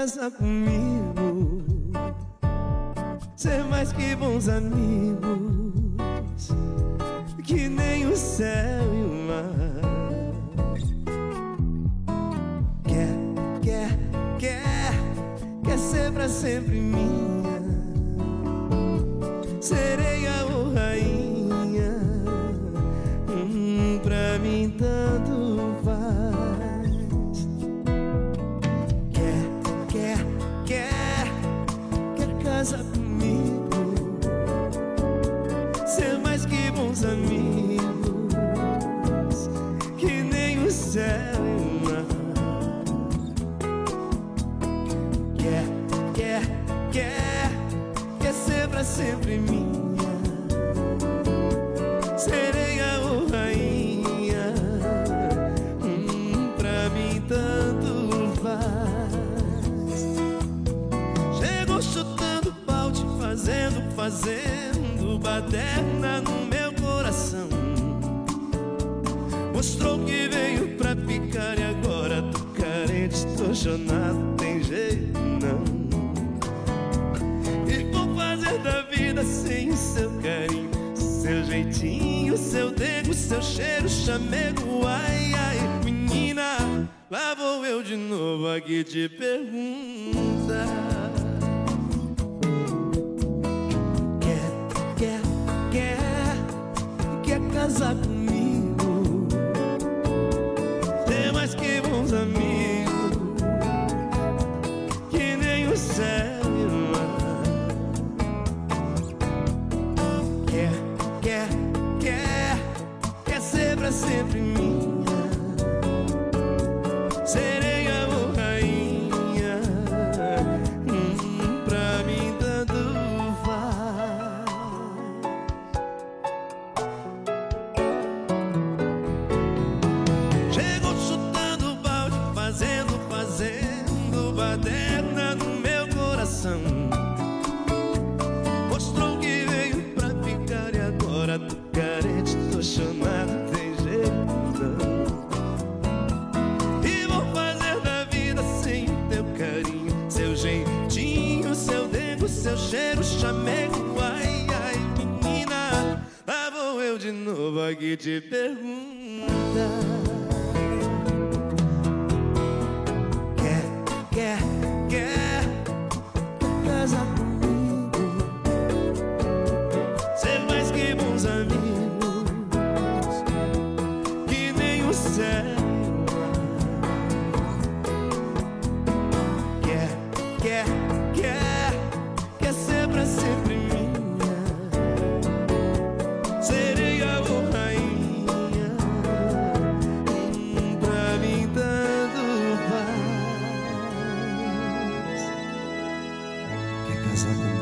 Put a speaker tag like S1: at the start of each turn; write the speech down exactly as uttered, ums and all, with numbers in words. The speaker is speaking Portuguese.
S1: casar comigo, ser mais que bons amigos, que nem o céu e o mar. Quer, quer, quer, quer ser pra sempre minha, sereia ou rainha, hum, pra mim tanto faz. Quer, quer, quer, quer casar comigo, ser mais que bons amigos, que nem o céu e o mar. Quer, quer, quer, quer ser pra sempre minha, sereia ou rainha, hum, pra mim tanto faz. Chegou chutando balde, fazendo, fazendo baderna no meu coração. Mostrou que veio pra ficar e agora tô carente, tô chonado, tem jeito não. E vou fazer da vida sem o seu carinho, seu jeitinho, seu dedo, seu cheiro, chamego. Ai, ai, menina, lá vou eu de novo aqui te perguntar. Quer, quer, quer, quer casar comigo, ter mais que bons amigos, que nem o céu e o mar. Quer, quer, quer, quer ser pra sempre minha, sereia ou rainha, hum, pra mim tanto faz. Chegou chutando balde, fazendo, fazendo baderna no meu coração. Mostrou que veio pra ficar e agora tô carente, tô chonado, tem jeito não. E vou fazer da vida sem o teu carinho, seu jeitinho, seu dedo, seu cheiro, chamego. Ai, ai, menina, lá vou eu de novo aqui te perguntar. Quer, quer, quer, quer casar comigo, ser mais que bons amigos, que nem o céu. Quer, quer, quer, quer ser pra sempre minha, sereia ou rainha, hum, pra mim tanto faz. Quer casar comigo?